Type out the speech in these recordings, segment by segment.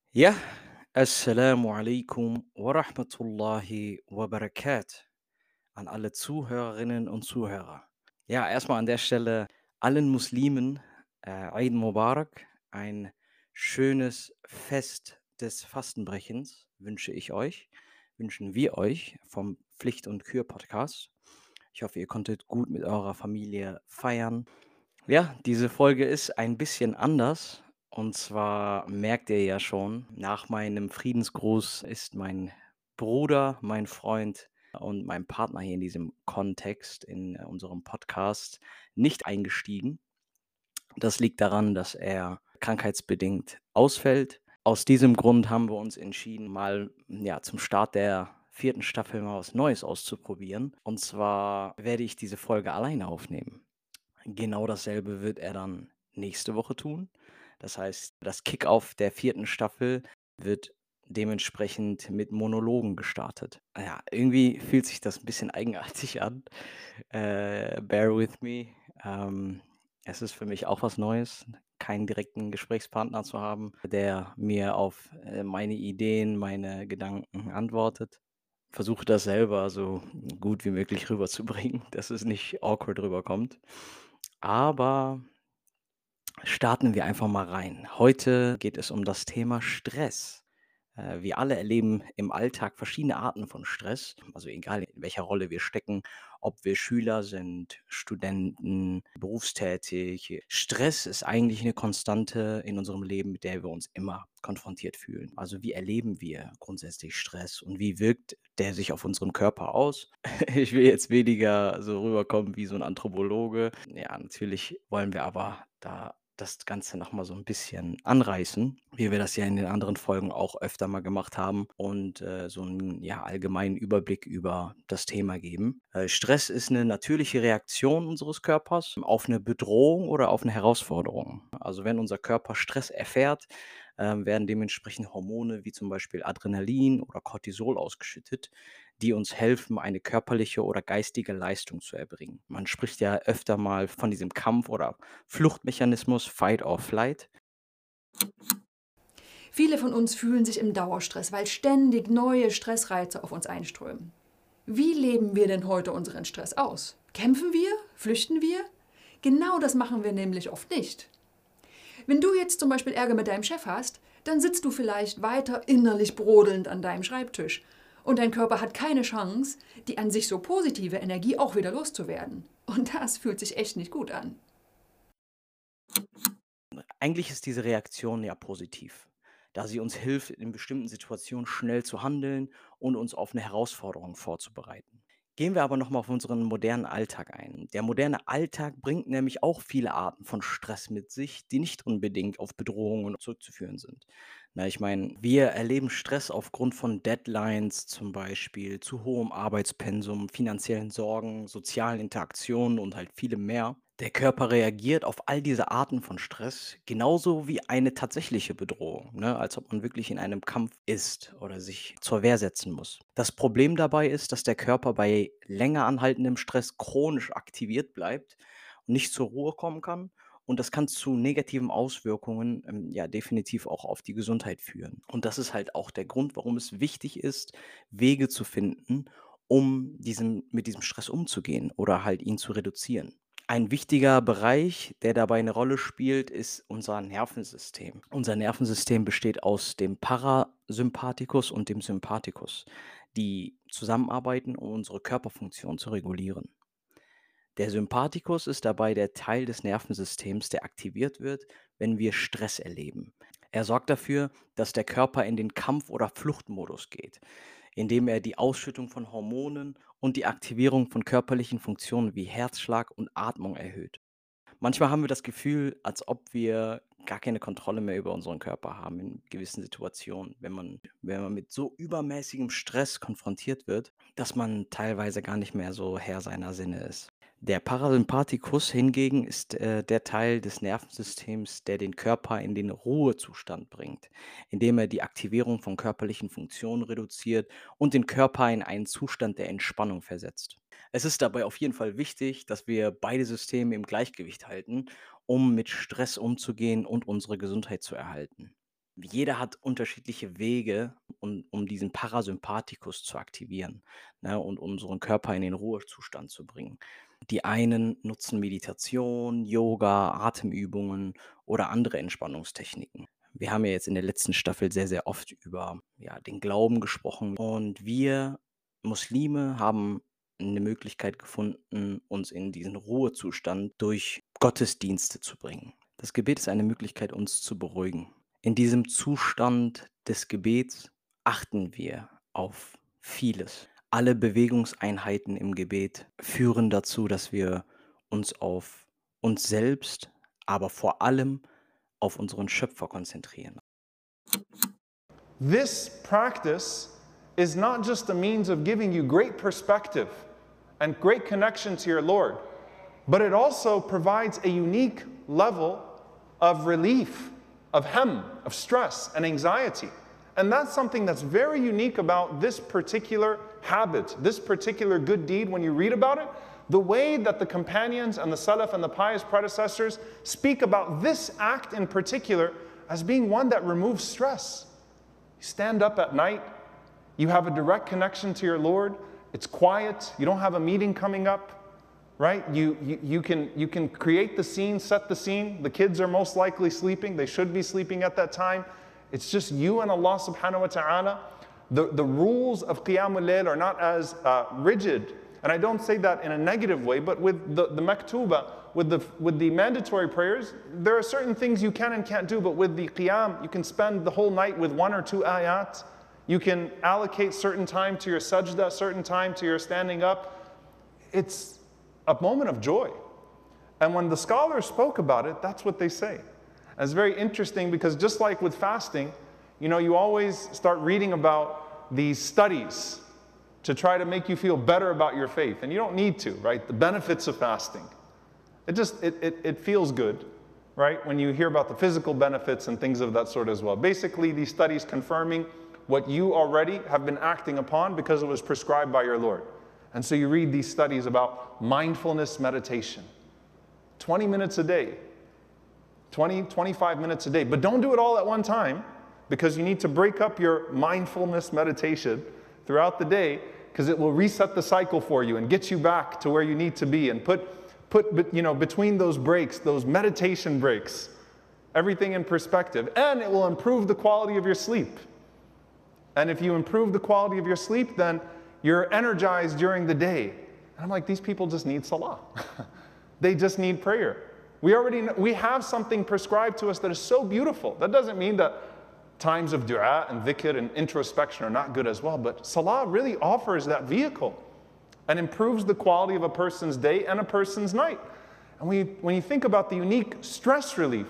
Ja, Assalamu alaikum wa rahmatullahi wa barakatuh an alle Zuhörerinnen und Zuhörer. Ja, erstmal an der Stelle allen Muslimen Eid Mubarak, ein schönes Fest des Fastenbrechens wünschen wir euch vom Pflicht und Kür Podcast. Ich hoffe, ihr konntet gut mit eurer Familie feiern. Ja, diese Folge ist ein bisschen anders. Und zwar merkt ihr ja schon, nach meinem Friedensgruß ist mein Bruder, mein Freund und mein Partner hier in diesem Kontext, in unserem Podcast, nicht eingestiegen. Das liegt daran, dass er krankheitsbedingt ausfällt. Aus diesem Grund haben wir uns entschieden, mal ja, zum Start der vierten Staffel mal was Neues auszuprobieren. Und zwar werde ich diese Folge alleine aufnehmen. Genau dasselbe wird er dann nächste Woche tun. Das heißt, das Kick-Off der vierten Staffel wird dementsprechend mit Monologen gestartet. Ja, irgendwie fühlt sich das ein bisschen eigenartig an. Bear with me. Es ist für mich auch was Neues, keinen direkten Gesprächspartner zu haben, der mir auf, meine Ideen, meine Gedanken antwortet. Versuche das selber so gut wie möglich rüberzubringen, dass es nicht awkward rüberkommt. Aber starten wir einfach mal rein. Heute geht es um das Thema Stress. Wir alle erleben im Alltag verschiedene Arten von Stress, also egal in welcher Rolle wir stecken, ob wir Schüler sind, Studenten, berufstätig. Stress ist eigentlich eine Konstante in unserem Leben, mit der wir uns immer konfrontiert fühlen. Also wie erleben wir grundsätzlich Stress und wie wirkt der sich auf unseren Körper aus? Ich will jetzt weniger so rüberkommen wie so ein Anthropologe. Ja, natürlich wollen wir aber da das Ganze noch mal so ein bisschen anreißen, wie wir das ja in den anderen Folgen auch öfter mal gemacht haben und, so einen ja, allgemeinen Überblick über das Thema geben. Stress ist eine natürliche Reaktion unseres Körpers auf eine Bedrohung oder auf eine Herausforderung. Also, wenn unser Körper Stress erfährt, werden dementsprechend Hormone wie zum Beispiel Adrenalin oder Cortisol ausgeschüttet, die uns helfen, eine körperliche oder geistige Leistung zu erbringen. Man spricht ja öfter mal von diesem Kampf- oder Fluchtmechanismus Fight or Flight. Viele von uns fühlen sich im Dauerstress, weil ständig neue Stressreize auf uns einströmen. Wie leben wir denn heute unseren Stress aus? Kämpfen wir? Flüchten wir? Genau das machen wir nämlich oft nicht. Wenn du jetzt zum Beispiel Ärger mit deinem Chef hast, dann sitzt du vielleicht weiter innerlich brodelnd an deinem Schreibtisch und dein Körper hat keine Chance, die an sich so positive Energie auch wieder loszuwerden. Und das fühlt sich echt nicht gut an. Eigentlich ist diese Reaktion ja positiv, da sie uns hilft, in bestimmten Situationen schnell zu handeln und uns auf eine Herausforderung vorzubereiten. Gehen wir aber noch mal auf unseren modernen Alltag ein. Der moderne Alltag bringt nämlich auch viele Arten von Stress mit sich, die nicht unbedingt auf Bedrohungen zurückzuführen sind. Na, ich meine, wir erleben Stress aufgrund von Deadlines zum Beispiel, zu hohem Arbeitspensum, finanziellen Sorgen, sozialen Interaktionen und halt vielem mehr. Der Körper reagiert auf all diese Arten von Stress genauso wie eine tatsächliche Bedrohung, ne? Als ob man wirklich in einem Kampf ist oder sich zur Wehr setzen muss. Das Problem dabei ist, dass der Körper bei länger anhaltendem Stress chronisch aktiviert bleibt und nicht zur Ruhe kommen kann. Und das kann zu negativen Auswirkungen, ja, definitiv auch auf die Gesundheit führen. Und das ist halt auch der Grund, warum es wichtig ist, Wege zu finden, um mit diesem Stress umzugehen oder halt ihn zu reduzieren. Ein wichtiger Bereich, der dabei eine Rolle spielt, ist unser Nervensystem. Unser Nervensystem besteht aus dem Parasympathikus und dem Sympathikus, die zusammenarbeiten, um unsere Körperfunktion zu regulieren. Der Sympathikus ist dabei der Teil des Nervensystems, der aktiviert wird, wenn wir Stress erleben. Er sorgt dafür, dass der Körper in den Kampf- oder Fluchtmodus geht, indem er die Ausschüttung von Hormonen und die Aktivierung von körperlichen Funktionen wie Herzschlag und Atmung erhöht. Manchmal haben wir das Gefühl, als ob wir gar keine Kontrolle mehr über unseren Körper haben in gewissen Situationen, wenn man mit so übermäßigem Stress konfrontiert wird, dass man teilweise gar nicht mehr so Herr seiner Sinne ist. Der Parasympathikus hingegen ist, der Teil des Nervensystems, der den Körper in den Ruhezustand bringt, indem er die Aktivierung von körperlichen Funktionen reduziert und den Körper in einen Zustand der Entspannung versetzt. Es ist dabei auf jeden Fall wichtig, dass wir beide Systeme im Gleichgewicht halten, um mit Stress umzugehen und unsere Gesundheit zu erhalten. Jeder hat unterschiedliche Wege, um diesen Parasympathikus zu aktivieren, ne, und unseren Körper in den Ruhezustand zu bringen. Die einen nutzen Meditation, Yoga, Atemübungen oder andere Entspannungstechniken. Wir haben ja jetzt in der letzten Staffel sehr, sehr oft über, ja, den Glauben gesprochen und wir Muslime haben eine Möglichkeit gefunden, uns in diesen Ruhezustand durch Gottesdienste zu bringen. Das Gebet ist eine Möglichkeit, uns zu beruhigen. In diesem Zustand des Gebets achten wir auf vieles. Alle Bewegungseinheiten im Gebet führen dazu, dass wir uns auf uns selbst, aber vor allem auf unseren Schöpfer konzentrieren. This practice is not just a means of giving you great perspective and great connection to your Lord, but it also provides a unique level of relief, of of stress and anxiety. And that's something that's very unique about this particular habit, this particular good deed. When you read about it, the way that the companions and the Salaf and the pious predecessors speak about this act in particular as being one that removes stress. You stand up at night, you have a direct connection to your Lord, it's quiet, you don't have a meeting coming up, right? You can create the scene, set the scene. The kids are most likely sleeping, they should be sleeping at that time. It's just you and Allah subhanahu wa ta'ala. The rules of Qiyamul Layl are not as rigid, and I don't say that in a negative way, but with the maktuba, with the mandatory prayers, there are certain things you can and can't do, but with the Qiyam, you can spend the whole night with 1 or 2 ayat. You can allocate certain time to your sajda, certain time to your standing up. It's a moment of joy. And when the scholars spoke about it, that's what they say. And it's very interesting because just like with fasting, you always start reading about these studies to try to make you feel better about your faith. And you don't need to, right? The benefits of fasting. It feels good, right? When you hear about the physical benefits and things of that sort as well. Basically, these studies confirming what you already have been acting upon because it was prescribed by your Lord. And so you read these studies about mindfulness meditation. 20 minutes a day. 25 minutes a day. But don't do it all at one time because you need to break up your mindfulness meditation throughout the day because it will reset the cycle for you and get you back to where you need to be and put between those breaks, those meditation breaks, everything in perspective. And it will improve the quality of your sleep. And if you improve the quality of your sleep, then you're energized during the day. And I'm like, these people just need salah. They just need prayer. We have something prescribed to us that is so beautiful. That doesn't mean that times of dua and dhikr and introspection are not good as well, but salah really offers that vehicle and improves the quality of a person's day and a person's night. And when you think about the unique stress relief.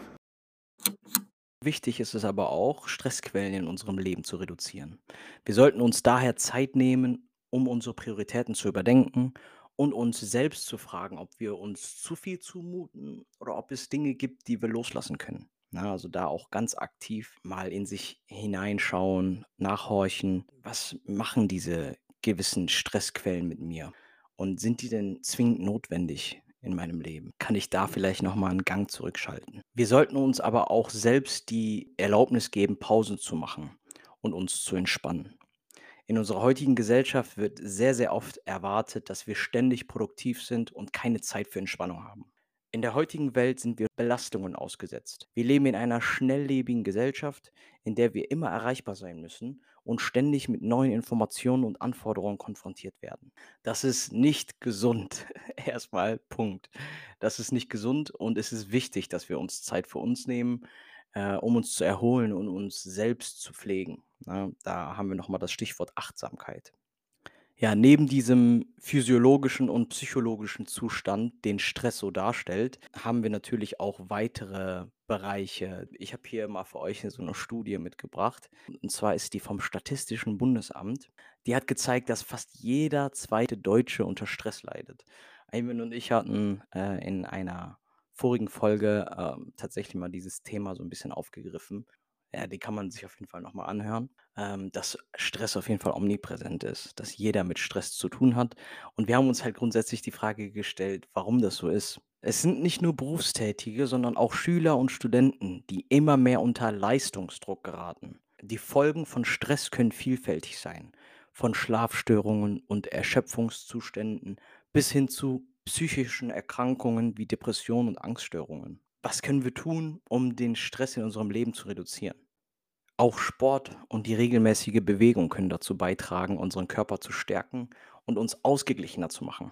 Wichtig ist es aber auch, Stressquellen in unserem Leben zu reduzieren. Wir sollten uns daher Zeit nehmen, um unsere Prioritäten zu überdenken und uns selbst zu fragen, ob wir uns zu viel zumuten oder ob es Dinge gibt, die wir loslassen können. Na, also da auch ganz aktiv mal in sich hineinschauen, nachhorchen, was machen diese gewissen Stressquellen mit mir? Und sind die denn zwingend notwendig in meinem Leben? Kann ich da vielleicht noch mal 'n Gang zurückschalten? Wir sollten uns aber auch selbst die Erlaubnis geben, Pausen zu machen und uns zu entspannen. In unserer heutigen Gesellschaft wird sehr, sehr oft erwartet, dass wir ständig produktiv sind und keine Zeit für Entspannung haben. In der heutigen Welt sind wir Belastungen ausgesetzt. Wir leben in einer schnelllebigen Gesellschaft, in der wir immer erreichbar sein müssen und ständig mit neuen Informationen und Anforderungen konfrontiert werden. Das ist nicht gesund. Erstmal Punkt. Das ist nicht gesund und es ist wichtig, dass wir uns Zeit für uns nehmen, um uns zu erholen und uns selbst zu pflegen, ne? Da haben wir noch mal das Stichwort Achtsamkeit. Ja, neben diesem physiologischen und psychologischen Zustand, den Stress so darstellt, haben wir natürlich auch weitere Bereiche. Ich habe hier mal für euch so eine Studie mitgebracht. Und zwar ist die vom Statistischen Bundesamt. Die hat gezeigt, dass fast jeder zweite Deutsche unter Stress leidet. Ayman und ich hatten, in einer vorigen Folge, tatsächlich mal dieses Thema so ein bisschen aufgegriffen. Ja, die kann man sich auf jeden Fall noch mal anhören, dass Stress auf jeden Fall omnipräsent ist, dass jeder mit Stress zu tun hat. Und wir haben uns halt grundsätzlich die Frage gestellt, warum das so ist. Es sind nicht nur Berufstätige, sondern auch Schüler und Studenten, die immer mehr unter Leistungsdruck geraten. Die Folgen von Stress können vielfältig sein, von Schlafstörungen und Erschöpfungszuständen bis hin zu psychischen Erkrankungen wie Depressionen und Angststörungen. Was können wir tun, um den Stress in unserem Leben zu reduzieren? Auch Sport und die regelmäßige Bewegung können dazu beitragen, unseren Körper zu stärken und uns ausgeglichener zu machen.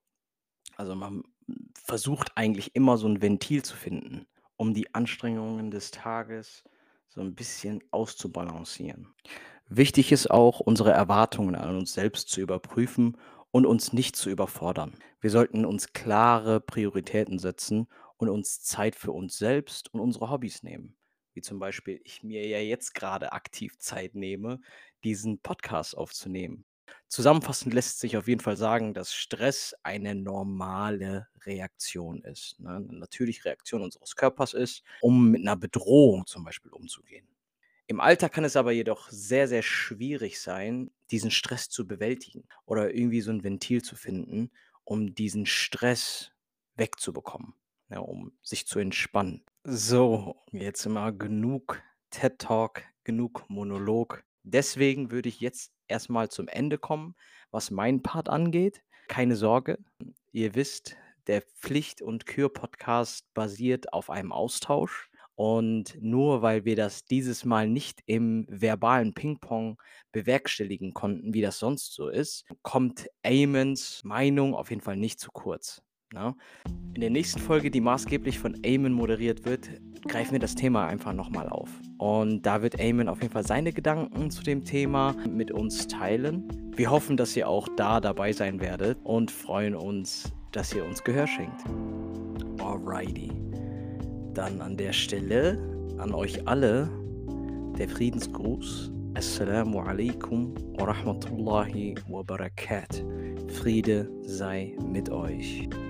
Also man versucht eigentlich immer so ein Ventil zu finden, um die Anstrengungen des Tages so ein bisschen auszubalancieren. Wichtig ist auch, unsere Erwartungen an uns selbst zu überprüfen und uns nicht zu überfordern. Wir sollten uns klare Prioritäten setzen und uns Zeit für uns selbst und unsere Hobbys nehmen. Wie zum Beispiel ich mir ja jetzt gerade aktiv Zeit nehme, diesen Podcast aufzunehmen. Zusammenfassend lässt sich auf jeden Fall sagen, dass Stress eine normale Reaktion ist. Ne? Eine natürliche Reaktion unseres Körpers ist, um mit einer Bedrohung zum Beispiel umzugehen. Im Alltag kann es aber jedoch sehr, sehr schwierig sein, diesen Stress zu bewältigen oder irgendwie so ein Ventil zu finden, um diesen Stress wegzubekommen, ja, um sich zu entspannen. So, jetzt immer genug TED Talk, genug Monolog. Deswegen würde ich jetzt erstmal zum Ende kommen, was meinen Part angeht. Keine Sorge, ihr wisst, der Pflicht und Kür-Podcast basiert auf einem Austausch. Und nur weil wir das dieses Mal nicht im verbalen Ping-Pong bewerkstelligen konnten, wie das sonst so ist, kommt Aymons Meinung auf jeden Fall nicht zu kurz. Ne? In der nächsten Folge, die maßgeblich von Eamon moderiert wird, greifen wir das Thema einfach nochmal auf. Und da wird Eamon auf jeden Fall seine Gedanken zu dem Thema mit uns teilen. Wir hoffen, dass ihr auch da dabei sein werdet und freuen uns, dass ihr uns Gehör schenkt. Alrighty. Dann an der Stelle an euch alle der Friedensgruß. Assalamu alaikum wa rahmatullahi wa barakatuh. Friede sei mit euch.